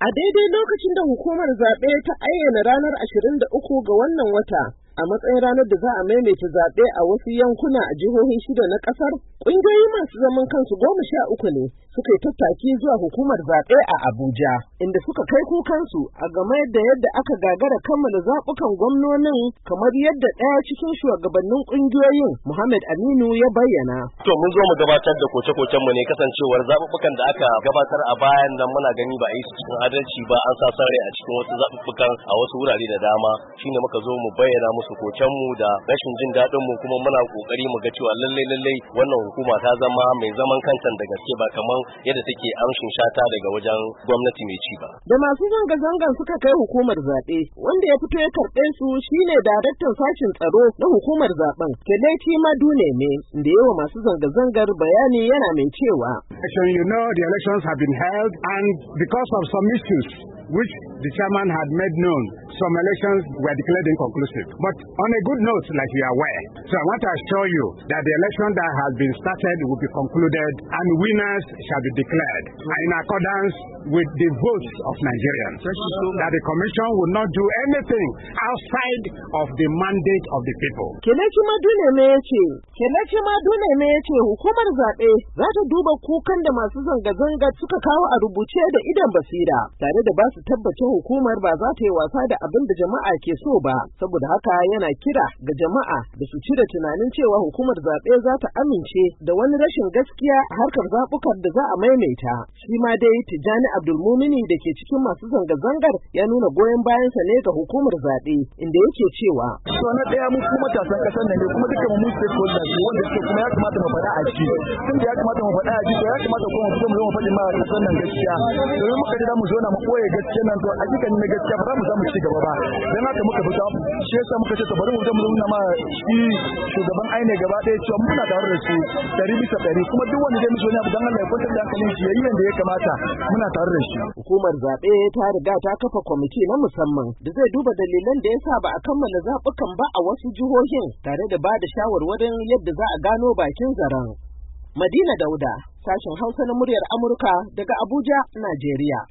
A daidai lokacin da hukumar zaɓe ta ayyana ranar 23 ga wannan wata a matsayin ranar da za a maimaita zaɓe a wasu yankuna a jihohi 6 na ƙasar, ƙungiyoyi masu zaman kansu 13 ne suka yi tattaki zuwa hukumar zaɓe a Abuja, inda suka kai kukansu a game da yadda aka gagara kammala zaɓukan gwamnonin kamar yadda ɗaya cikin shugabannin ƙungiyoyin Muhammad Aminu ya bayyana. To mun zo mu gabatar da koke-koken mu ne kasancewar zaɓuɓɓukan da aka gabatar a bayan nan muna gani ba a yi su cikin adalci ba, an sa sare a cikin wasu zaɓuɓɓukan a wasu wurare da dama, shine muka zo mu bayyana musu koken mu da rashin jin daɗin mu, kuma muna kokari mu ga cewa lallai wannan hukuma ta zama mai zaman kanta da gaske ba kamar yadda take amshin shata daga wajen gwamnati mai ci ba. Da masu zanga-zangan suka kai hukumar zaɓe, wanda ya fito ya karɓe su shine daraktan sashen tsaro na hukumar zaɓen, Kelechi Maduneme, da yawa masu zanga-zangar bayani yana mai cewa. The elections have been held, and because of some issues which the chairman had made known, some elections were declared inconclusive. But on a good note, like you are aware, so I want to assure you that the election that has been started will be concluded and winners shall be declared in accordance with the votes of Nigerians. That the commission will not do anything outside of the mandate of the people. Kelechi Maduneme ya ce hukumar zaɓe za ta duba kukan da masu zanga-zanga suka kawo a rubuce da idan basira, tare da ba su tabbacin hukumar ba za ta yi wasa da abin da jama'a ke so ba. Saboda haka yana kira ga jama'a da su cire tunanin cewa hukumar zaɓe za ta amince da wani rashin gaskiya a harkar zaɓukan da za a maimaita. Shi ma dai Tijjani Abdulmumini da ke cikin masu zanga-zangar ya nuna goyon bayansa ne ga hukumar zaɓe, inda yake cewa. So na ɗaya mu kuma matasan ƙasar nan ne, kuma dukkan mu stakeholders ne wanda suke kuma ya kamata mu faɗa a ciki. Tun da ya kamata mu faɗa a ciki, ya kamata kuma mu fito mu zo mu faɗi ma ƙasar nan gaskiya. Domin muka ji mu zo na mu ɓoye gaskiya nan to a cikin na gaskiya ba za mu samu ci gaba ba. Dan haka muka fita, shi yasa muka ce to bari mu zo mu nuna ma shi shugaban aine gaba ɗaya cewa muna tare da su 100% kuma duk wanda zai mishi wani abu dan Allah ya kwantar da hankalin shi yayi yanda ya kamata, muna tare da shi. Hukumar zaɓe ta riga ta kafa kwamiti na musamman da zai duba dalilan da yasa ba a kammala zaɓukan ba a wasu jihohin, tare da ba da shawarwarin yadda za a gano bakin zaren. Madina Dauda, sashen Hausa na muryar Amurka daga Abuja, Najeriya.